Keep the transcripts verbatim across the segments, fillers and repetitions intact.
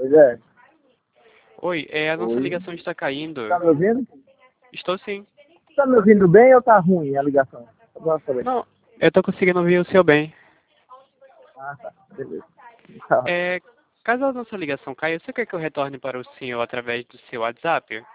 Pois é. Oi, é, a nossa Oi. ligação está caindo. Tá me ouvindo? Estou sim. Tá me ouvindo bem ou tá ruim a ligação? Agora saber. Não, eu estou conseguindo ouvir o seu bem. Ah, tá. Beleza. Tá. É, caso a nossa ligação caia, você quer que eu retorne para o senhor através do seu WhatsApp?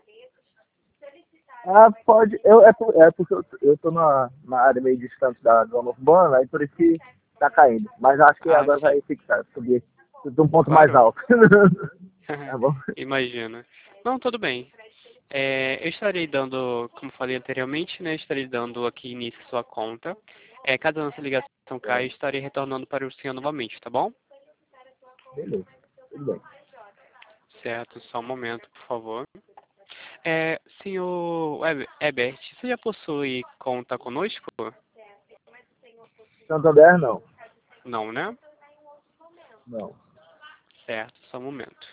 Ah, pode. Eu, é, por- é porque eu, eu tô na, na área meio distante da zona urbana, aí por isso que tá caindo. Mas acho que Ah, agora sim. vai fixar, subir de um ponto mais Claro. alto. Tá bom? Imagina. Não, tudo bem. É, eu estarei dando, como falei anteriormente, né, estarei dando aqui início à sua conta. É, caso a nossa ligação caia, É, estarei retornando para o senhor novamente, tá bom? beleza. Tudo bem. Certo, só um momento, por favor. É, senhor Web- Ebert, você já possui conta conosco? Santander, não. Não, né? Não. Certo, só um momento.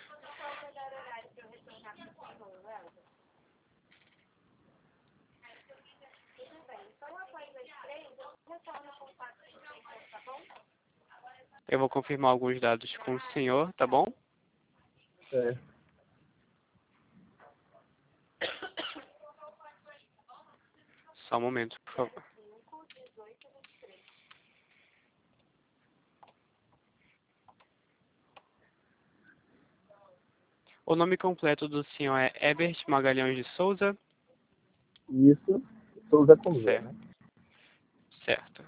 Eu vou confirmar alguns dados com o senhor, tá bom? É. Só um momento, por favor. O nome completo do senhor é Ebert Magalhães de Souza? Isso. Souza com Z, Certo. né? Certo.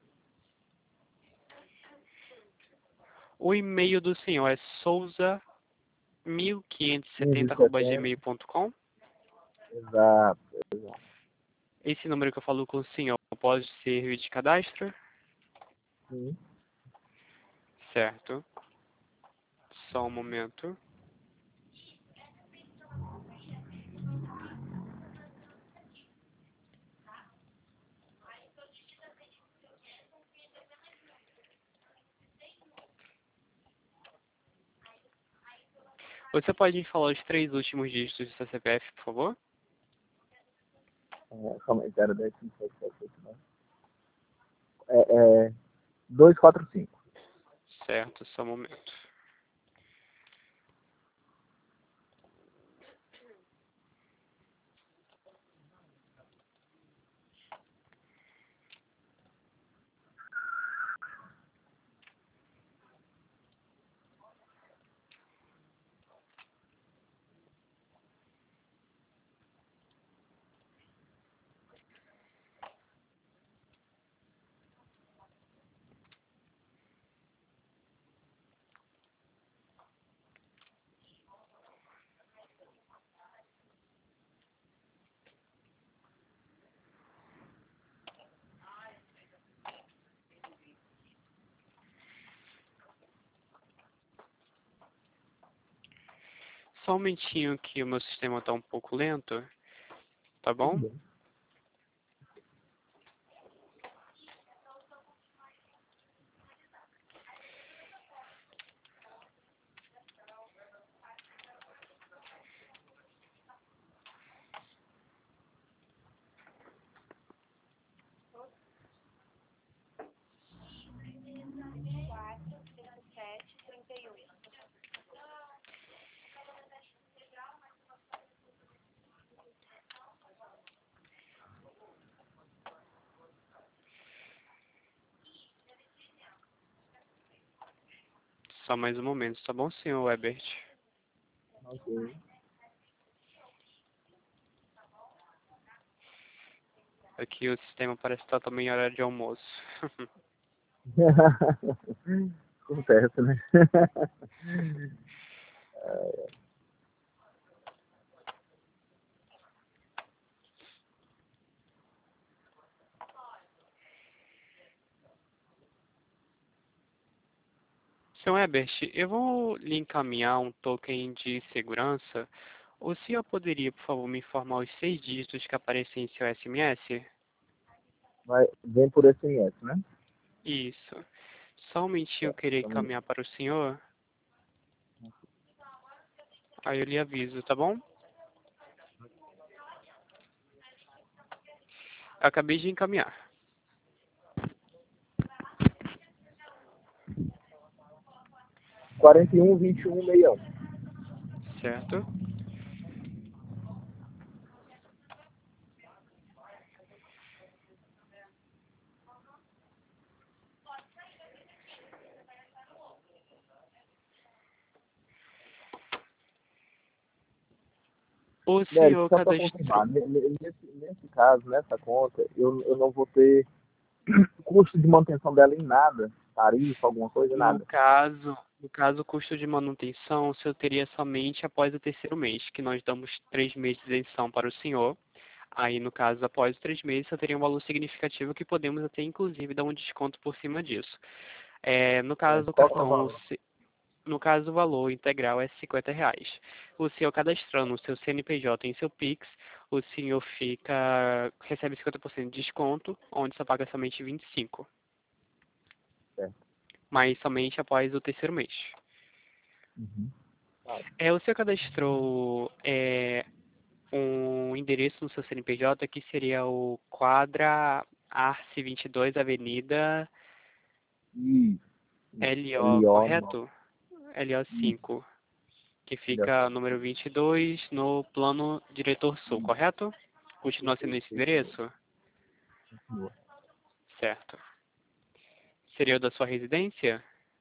O e-mail do senhor é souza mil quinhentos e setenta arroba quinze setenta. gmail ponto com. Exato. Exato. Esse número que eu falo com o senhor pode servir de cadastro? Sim. Certo. Só um momento. Você pode me falar os três últimos dígitos do seu C P F, por favor? É, calma aí, zero, dez, cinco, seis, sete, oito, nove. É, é dois, quatro, cinco. Certo, só um momento. Só um momentinho que o meu sistema está um pouco lento, tá Tudo bom? bem. Só mais um momento, tá bom, senhor Ebert? Ok. Aqui o sistema parece estar também em horário de almoço. Acontece, né? senhor Ebert, eu vou lhe encaminhar um token de segurança. O senhor poderia, por favor, me informar os seis dígitos que aparecem em seu S M S? Vai, vem por S M S, né? Isso. Só um momentinho eu Certo. queria Então, encaminhar para o senhor. Aí eu lhe aviso, tá bom? Eu acabei de encaminhar. quarenta e um, vinte e um, sessenta e um. Certo. O Derek, senhor só para cadastrou. confirmar, ne- ne- nesse, nesse caso, nessa conta, eu, eu não vou ter custo de manutenção dela em nada, tarifa, alguma coisa, No nada. caso, no caso, o custo de manutenção, o senhor teria somente após o terceiro mês, que nós damos três meses de isenção para o senhor. Aí, no caso, após os três meses, só teria um valor significativo que podemos até, inclusive, dar um desconto por cima disso. É, no É, caso do qual que é o cartão, o valor? se- no caso, o valor integral é cinquenta reais. O senhor cadastrando o seu C N P J em seu Pix, o senhor fica, recebe cinquenta por cento de desconto, onde só paga somente vinte e cinco reais, Certo. mas somente após o terceiro mês. Uhum. Tá. É, o senhor cadastrou é, um endereço no seu C N P J que seria o Quadra Arce vinte e dois, Avenida Isso, isso. L O, L O nove. correto? L O Isso, cinco, que L O fica cinco. número vinte e dois no plano diretor sul, Isso, correto? Continua sendo perfeito, esse perfeito. endereço? Continua. Certo. Seria o da sua residência?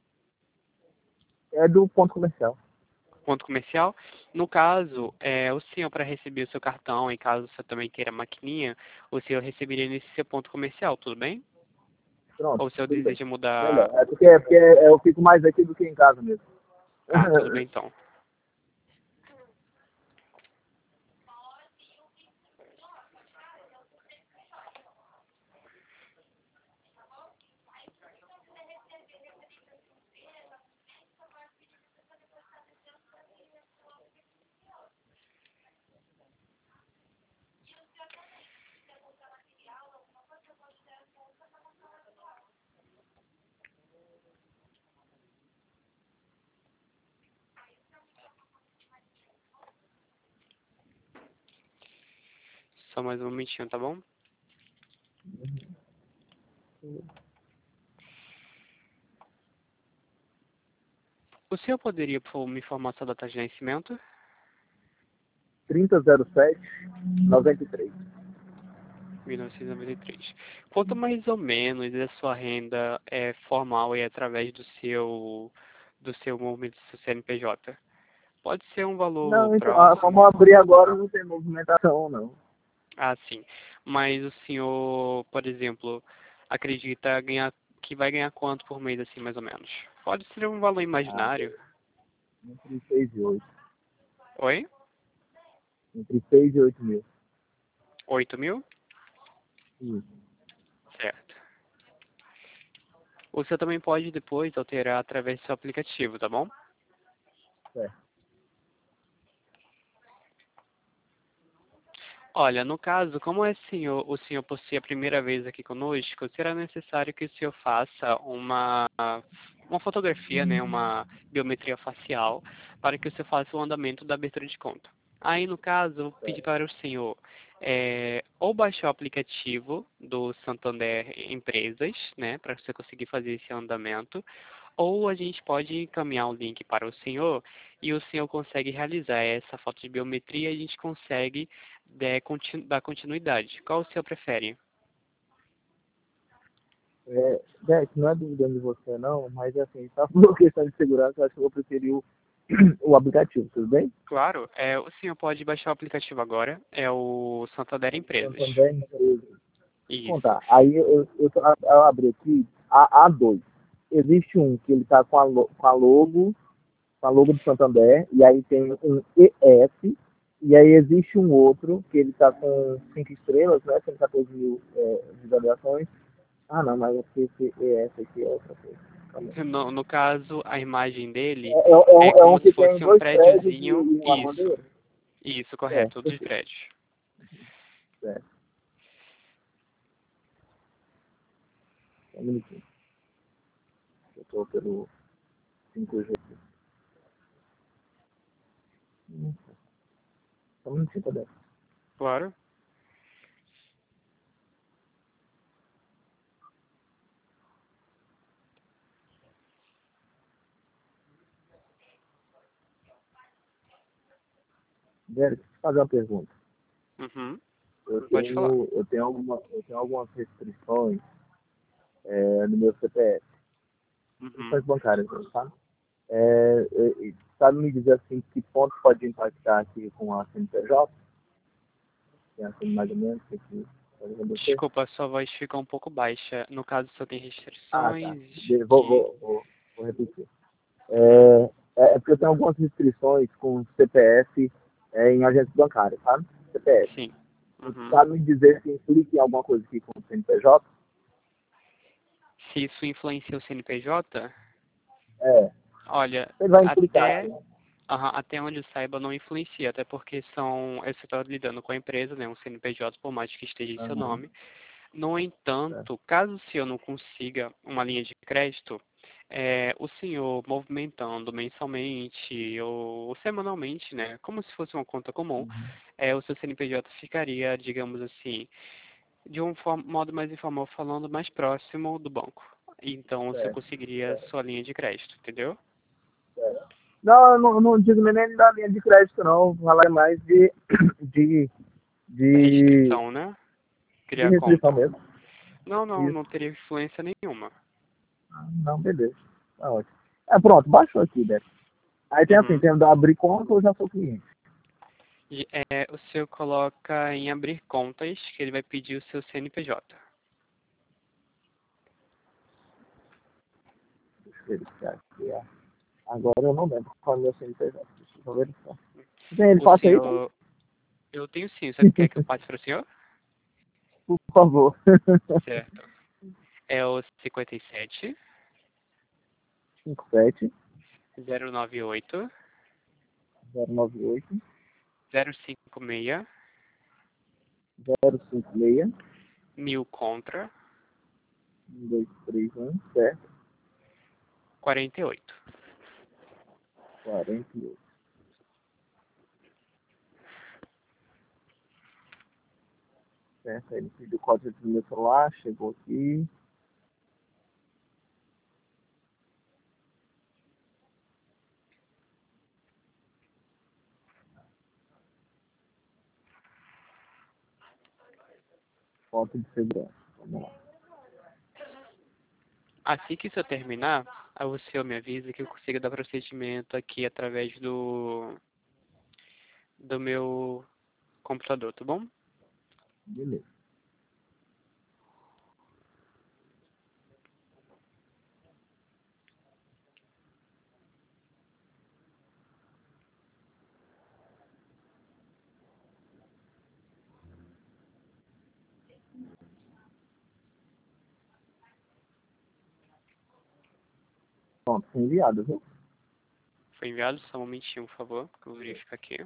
É do ponto comercial. Ponto comercial? No caso, é, o senhor, para receber o seu cartão, em caso você também queira maquininha, o senhor receberia nesse seu ponto comercial, tudo bem? Pronto, Ou o senhor tudo bem. deseja mudar? Melhor. É porque, é porque eu fico mais aqui do que em casa mesmo. Ah, tudo bem então. Só mais um momentinho, tá bom? O senhor poderia, por favor, me informar sua data de nascimento? trinta zero sete noventa e três. mil novecentos e noventa e três. Quanto mais ou menos a sua renda é formal e através do seu do seu movimento do seu C N P J? Pode ser um valor Não, então, ah, como próximo, eu abri agora, não tem movimentação, não. ah, sim. Mas o senhor, por exemplo, acredita ganhar que vai ganhar quanto por mês, assim, mais ou menos? Pode ser um valor Ah, imaginário. entre seis e oito. Oi? Entre seis e oito mil. Oito mil? Isso, Certo. O senhor também pode depois alterar através do seu aplicativo, tá bom? certo. Olha, no caso, como é senhor, o senhor possui a primeira vez aqui conosco, será necessário que o senhor faça uma, uma fotografia, né, uma biometria facial, para que o senhor faça o andamento da abertura de conta. Aí, no caso, eu vou pedir para o senhor é, ou baixar o aplicativo do Santander Empresas, né, para você conseguir fazer esse andamento, ou a gente pode encaminhar o link para o senhor e o senhor consegue realizar essa foto de biometria e a gente consegue é, continu dar continuidade. Qual o senhor prefere? É, Jack, não é duvidando de você, não, mas assim, só por questão de segurança, eu acho que eu vou preferir o, o aplicativo, tudo bem? Claro, é, o senhor pode baixar o aplicativo agora, é o Santander Empresas. Santander Empresas. Vou Isso. contar. Aí eu, eu, eu, eu abri aqui a A2. Existe um que ele está com a, lo- com a logo, com a logo do Santander, e aí tem um E S, e aí existe um outro que ele está com cinco estrelas, né? cento e quatorze mil é, visualizações. Ah, não, mas esse, esse E S aqui é outra coisa. Calma aí. No, no caso, a imagem dele É, é, é é um, é um como se que tem fosse um dois prédios e, prédiozinho. e uma Isso, bandeira. isso, É, correto, dos perfeito. prédios. É, só um minutinho. Eu estou pelo cinco G. Hum, Só um minutinho, tá bem. Claro. Derek, deixa eu fazer uma pergunta. Uhum. Eu Pode falar. tenho, eu tenho, alguma, eu tenho algumas restrições é, no meu C P F, Uhum. restrições bancárias, tá? É, é, sabe me dizer assim que ponto pode impactar aqui com a C N P J? Tem assim, mais ou menos, o que pode acontecer? Desculpa, a sua voz ficou um pouco baixa. No caso, só tem Ah, tá. restrições De- Vou, que... vou, vou, vou repetir. Hum, É, é é porque eu tenho algumas restrições com C P F é, em agência bancária, sabe? C P F. sim. Uhum. Sabe me dizer se implica em alguma coisa aqui com o C N P J? Se isso influencia o C N P J, É, olha, ele vai implicar, até, sim. aham, até onde eu saiba não influencia, até porque são, você está lidando com a empresa, né, um C N P J, por mais que esteja em seu Aham, nome. No certo. entanto, caso o senhor não consiga uma linha de crédito, é, o senhor movimentando mensalmente ou semanalmente, né, como se fosse uma conta comum, Uhum, é, o seu C N P J ficaria, digamos assim, de um form- modo mais informal falando, mais próximo do banco. Então, você certo, conseguiria certo, sua linha de crédito, entendeu? certo. Não, eu não, não digo nem da linha de crédito, não. Vou falar mais de, de, de, Restrição, né? de Criar restrição conta. mesmo. Não, não, Isso. não teria influência nenhuma. Ah, não, beleza. Tá ótimo. É, pronto, baixou aqui, Beto. Aí tem assim, Uhum. tem o da abrir conta ou já sou cliente. E, é, o senhor coloca em abrir contas, que ele vai pedir o seu C N P J. Deixa eu verificar aqui. Ó. Agora eu não lembro qual é o meu C N P J. Deixa eu verificar. Tem ele O passa aí, tem? senhor... Eu tenho sim. Você quer que eu passe para o senhor? Por favor. Certo. É o cinquenta e sete, cinco sete zero nove oito, zero nove oito zero cinco seis, zero cinco seis mil contra, um dois três um certo? quarenta e oito. quarenta e oito. Certo? Aí ele pediu o código do meu celular, chegou aqui. Foto de segurança. Vamos lá. Assim que isso eu terminar, aí o senhor me avisa que eu consiga dar procedimento aqui através do, do meu computador, tá bom? Beleza. Pronto, foi enviado, viu? Foi enviado, só um momentinho, por favor, que eu vou verificar aqui.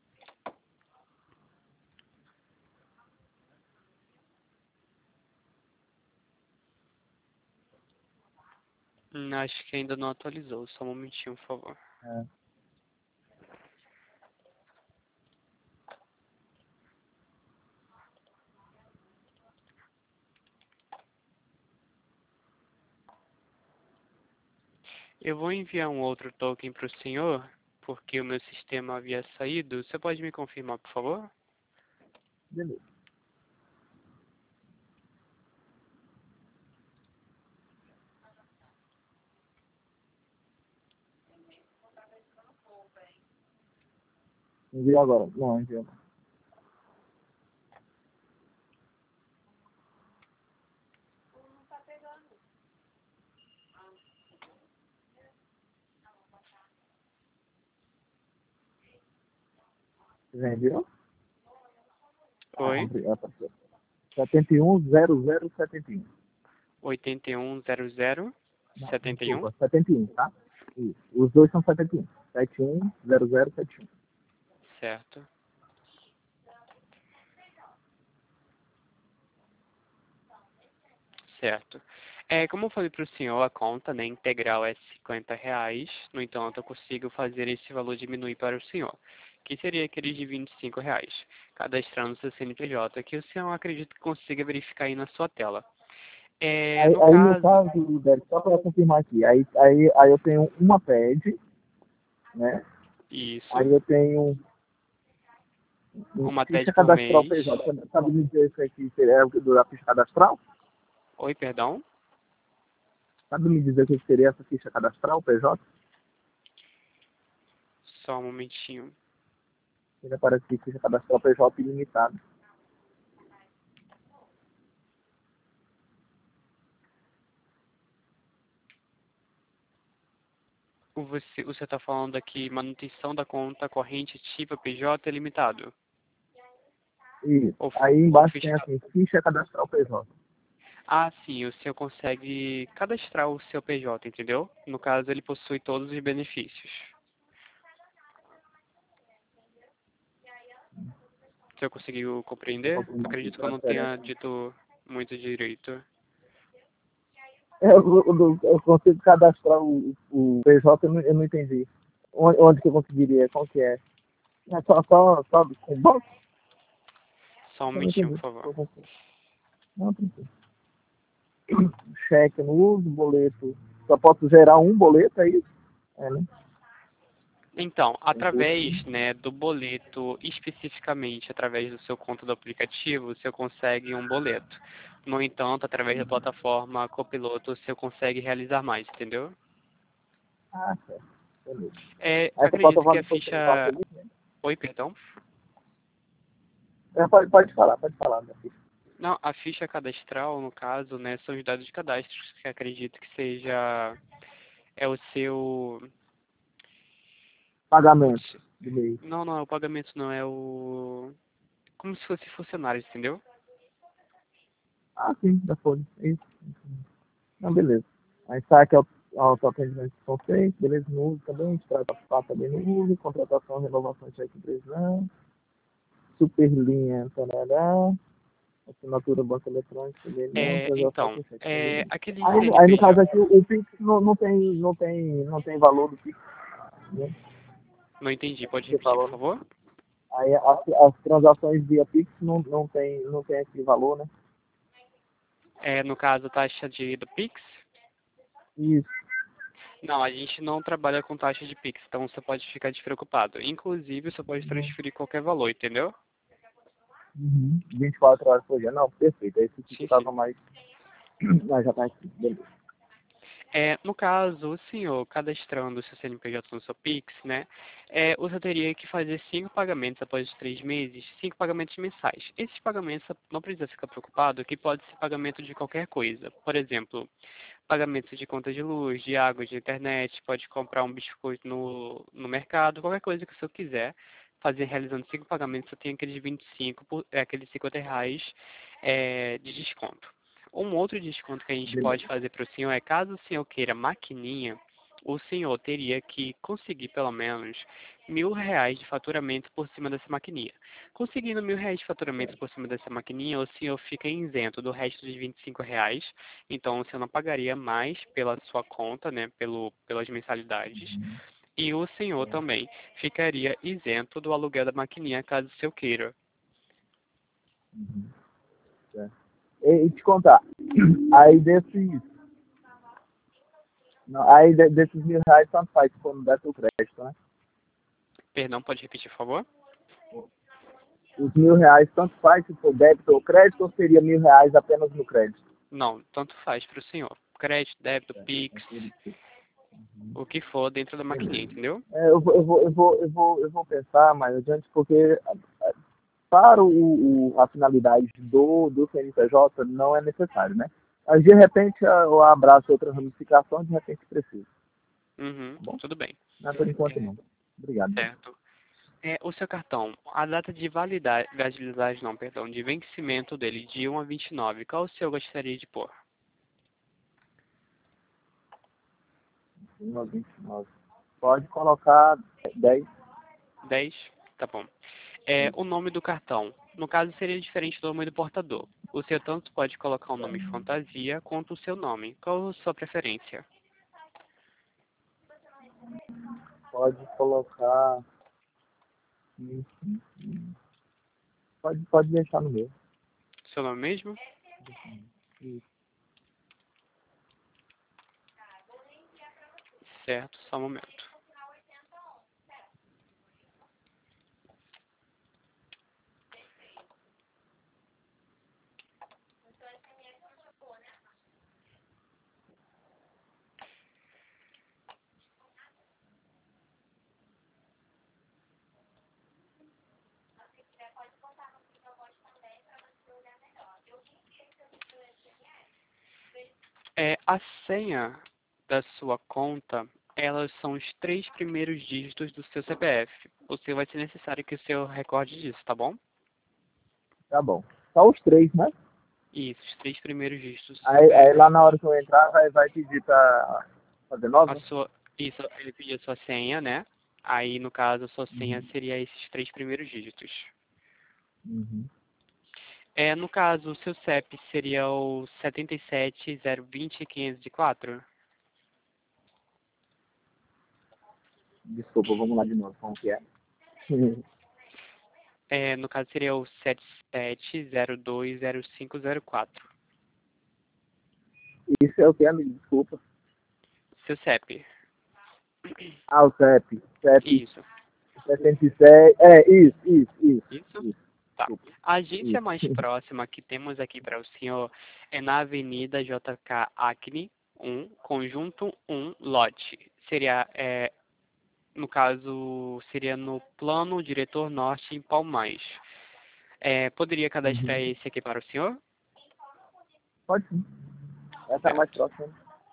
Hum, acho que ainda não atualizou, só um momentinho, por favor. É. Eu vou enviar um outro token para o senhor, porque o meu sistema havia saído. Você pode me confirmar, por favor? Beleza. Enviou agora. Não, enviou. Já enviou? Ah, Oi? obrigado, parceiro. setenta e um zero zero setenta e um. oito um zero zero Não, setenta e um. desculpa, setenta e um, tá? Isso. Os dois são setenta e um. setenta e um zero zero setenta e um. Certo. Certo. É, como eu falei para o senhor, a conta, né, integral é cinquenta reais. No entanto, eu consigo fazer esse valor diminuir para o senhor, que seria aquele de vinte e cinco reais, cadastrando seu C N P J, que o senhor acredito que consiga verificar aí na sua tela. É, Aí, no aí no caso, caso, Derek, só para confirmar aqui, aí, aí, aí eu tenho uma pad, né? isso, Aí eu tenho Uma Ficha TED por cadastral mês. P J. Sabe sabe me dizer isso aqui seria o que da ficha cadastral? Oi, perdão? Sabe me dizer o que seria essa ficha cadastral P J? Só um momentinho. Ele aparece aqui, ficha cadastral P J ilimitado. Você, você está falando aqui manutenção da conta corrente ativa P J limitado. Isso. Ou, Aí ou embaixo tem ficha. assim, ficha cadastral P J. Ah, sim, o senhor consegue cadastrar o seu P J, entendeu? No caso, ele possui todos os benefícios. O senhor conseguiu Eu compreender? confirmo aqui Acredito que eu não transferência. tenha dito muito direito. É, Eu, eu, eu consigo cadastrar o, o P J, eu não, eu não entendi. Onde, onde que eu conseguiria? Qual que é? É só, só, só com o banco? Só um Eu não momentinho, entendi. por favor. Eu consigo. Não, tranquilo. Cheque no uso, boleto. Só posso gerar um boleto, é isso? É, né? Então, Um custo. através, né, do boleto, especificamente através do seu conta do aplicativo, o senhor consegue um boleto. No entanto, através da plataforma Copiloto, o senhor consegue realizar mais, entendeu? Ah, certo. Beleza. É, Aí essa acredito que plataforma a depois tem quatro ficha... ali, né? Oi, perdão? É, pode, pode falar, pode falar, minha filha. Não, a ficha cadastral, no caso, né, são os dados de cadastro, que acredito que seja... É o seu... Pagamento Putz, do mês. não, não é o pagamento, não, é o... Como se fosse funcionário, entendeu? Ah, sim, da Folha. É isso. Não, beleza. Aí saque ao autoatendimento que são feitos, beleza, no uso também, extrai participar também no uso, contratação, renovação de cheque precisão, superlinha, tarará, assinatura banco eletrônico também não, É, transação então, com cheque, tá é, beleza. aquele Aí, aí no C N P J... caso aqui, o Pix não, não, tem, não, tem, não tem valor do Pix, né? Não entendi, pode Você repetir, por falou, né? favor? Aí as, as transações via Pix não, não, tem, não tem esse valor, né? É, no caso, taxa de, do Pix? Isso. Não, a gente não trabalha com taxa de Pix, então você pode ficar despreocupado. Inclusive, você pode Uhum. transferir qualquer valor, entendeu? Uhum. vinte e quatro horas por dia. Não, perfeito. Aí esse aqui que Sim, eu sim. tava mais. Mas já tá aqui, beleza. É, no caso, o senhor cadastrando o seu C N P J no seu Pix, né, é, você teria que fazer cinco pagamentos após os três meses, cinco pagamentos mensais. Esses pagamentos, não precisa ficar preocupado, que pode ser pagamento de qualquer coisa. Por exemplo, pagamento de conta de luz, de água, de internet, pode comprar um biscoito no, no mercado, qualquer coisa que o senhor quiser fazer realizando cinco pagamentos, você tem aqueles vinte e cinco, por, é, aqueles cinquenta reais é, de desconto. Um outro desconto que a gente Beleza. pode fazer para o senhor é, caso o senhor queira maquininha, o senhor teria que conseguir pelo menos mil reais de faturamento por cima dessa maquininha. Conseguindo mil reais de faturamento por cima dessa maquininha, o senhor fica isento do resto dos vinte e cinco reais. Então, o senhor não pagaria mais pela sua conta, né, pelo, pelas mensalidades. E o senhor também ficaria isento do aluguel da maquininha, caso o senhor queira. Uhum. Certo. E, e te contar, aí desses. Não, aí de- desses mil reais tanto faz se for no débito ou crédito, né? Perdão, pode repetir, por favor? Os mil reais tanto faz se for débito ou crédito, ou seria mil reais apenas no crédito? Não, tanto faz para o senhor. Crédito, débito, Certo. Pix, Aquele tipo. Uhum. o que for dentro da maquininha, Beleza. entendeu? É, eu, vou, eu, vou, eu, vou, eu, vou, eu vou pensar mais adiante, porque para o, o- a finalidade do, do C N P J não é necessário, né? Mas de repente eu abraço outra ramificação, de repente precisa. Uhum, Tá bom? tudo bem. Não, por enquanto É, não. Obrigado. certo. É, o seu cartão, a data de validade, validade não, perdão, de vencimento dele, de um a vinte e nove, qual o senhor gostaria de pôr? um a vinte e nove. Pode colocar dez. Dez, tá bom. É, o nome do cartão, no caso seria diferente do nome do portador. O senhor tanto pode colocar o nome fantasia quanto o seu nome. Qual a sua preferência? Pode colocar. Pode, pode deixar no meu. Seu nome mesmo? Certo, só um momento. É, a senha da sua conta, elas são os três primeiros dígitos do seu C P F. Você vai ser necessário que o seu recorde disso, tá bom? Tá bom. Só os três, né? Isso, os três primeiros dígitos do seu Aí, aí C P F. lá na hora que eu entrar, vai, vai pedir pra fazer A nova? sua, isso, ele pediu a sua senha, né? Aí, no caso, a sua senha Uhum. seria esses três primeiros dígitos. Uhum. É, no caso, o seu C E P seria o setenta e sete zero vinte quinhentos e quatro? Desculpa, vamos lá de novo, como que é? É, no caso, seria o setenta e sete zero dois zero cinco zero quatro. Isso é o que, amigo? Desculpa. Seu C E P. Ah, o C E P. C E P Isso. setenta e sete. É, isso, isso, isso. Isso? Isso, Tá. desculpa. A agência mais Isso. próxima que temos aqui para o senhor é na Avenida J K Acne um, Conjunto um, Lote. Seria, é, no caso, seria no Plano Diretor Norte, em Palmais. É, poderia cadastrar Uhum. esse aqui para o senhor? Pode sim. Essa é a mais Certo. próxima.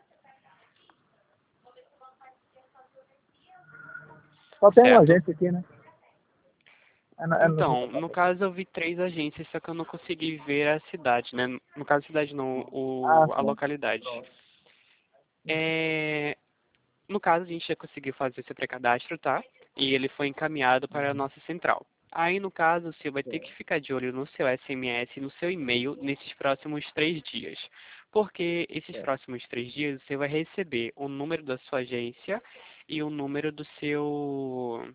Só tem uma Certo. agência aqui, né? É na, é no Então, Rio no São caso eu vi três agências, só que eu não consegui ver a cidade, né? No caso, a cidade não, Ah, o, a sim. localidade. Pronto. É, no caso, a gente já conseguiu fazer esse pré-cadastro, tá? E ele foi encaminhado para a nossa central. Aí, no caso, você vai ter que ficar de olho no seu S M S e no seu e-mail nesses próximos três dias. Porque esses É. próximos três dias você vai receber o número da sua agência e o número do seu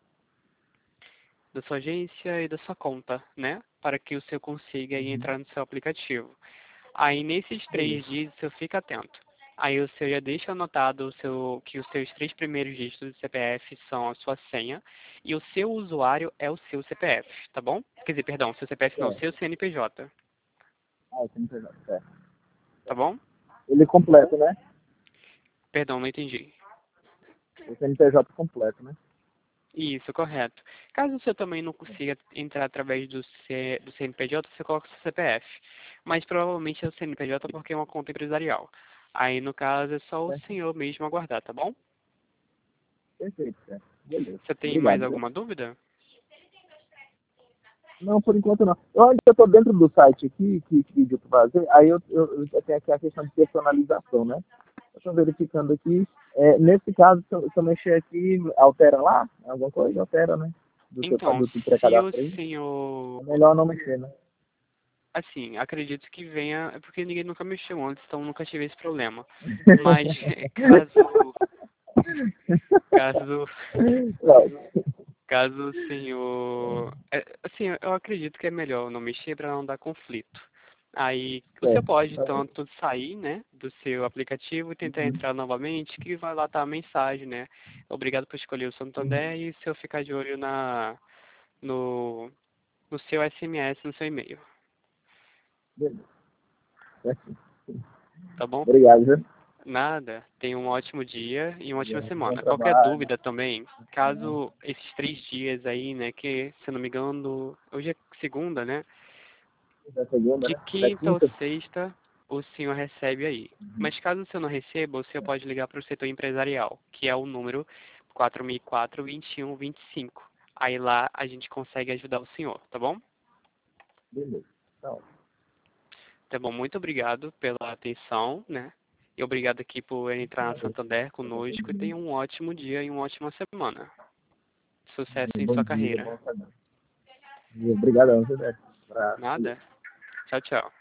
da sua agência e da sua conta, né? Para que o seu consiga aí Uhum. entrar no seu aplicativo. Aí nesses Beleza. três dias o seu fica atento. Aí o seu já deixa anotado o seu, que os seus três primeiros dígitos do C P F são a sua senha e o seu usuário é o seu C P F, tá bom? Quer dizer, perdão, seu C P F não, o É. seu C N P J, Ah, o C N P J. É. tá bom? Ele é completo, né? Perdão, não entendi. O C N P J completo, né? Isso, correto. Caso você também não consiga entrar através do, C, do C N P J, você coloca o seu C P F. Mas provavelmente é o C N P J porque é uma conta empresarial. Aí, no caso, é só o Certo? senhor mesmo aguardar, tá bom? Perfeito, certo. Beleza. Você tem mais Obrigado, viu? alguma dúvida? Não, por enquanto não. Eu ainda estou dentro do site aqui, que que pediu para fazer, aí eu, eu, eu tenho aqui a questão de personalização, né? Eu estou verificando aqui. É, nesse caso, se eu, se eu mexer aqui, altera lá? Alguma coisa? Altera, né? Do seu Então, do, do se o pré-cadastro aí. senhor... É melhor não mexer, né? Assim, acredito que venha... É porque ninguém nunca mexeu antes, então nunca tive esse problema. Mas, caso... Caso... Não. Caso o senhor... é, assim, eu acredito que é melhor não mexer para não dar conflito. Aí, o senhor Certo. pode Tá bom. tanto sair, né, do seu aplicativo e tentar Uhum. entrar novamente, que vai lá estar a mensagem, né? Obrigado por escolher o Uhum. Santander e o senhor ficar de olho na, no, no seu S M S, no seu e-mail, Beleza. Certo. tá bom? Obrigado, viu? Nada. Tenha um ótimo dia e uma ótima Bom semana. Qualquer trabalho. dúvida também, caso esses três dias aí, né, que, se eu não me engano, hoje é segunda, né? Da segunda, De né? Da quinta ou quinta. sexta, o senhor recebe aí. Mas caso o senhor não receba, o senhor pode ligar para o setor empresarial, que é o número quatro mil e quatro, vinte e um, vinte e cinco. Aí lá a gente consegue ajudar o senhor, tá bom? Beleza. Então, Tá bom, muito obrigado pela atenção, né? E obrigado aqui por entrar na Santander conosco e tenha um ótimo dia e uma ótima semana. Sucesso em bom sua dia, carreira. bom trabalho. Obrigadão, viu, Beto? Abraço. Nada. Tchau, tchau.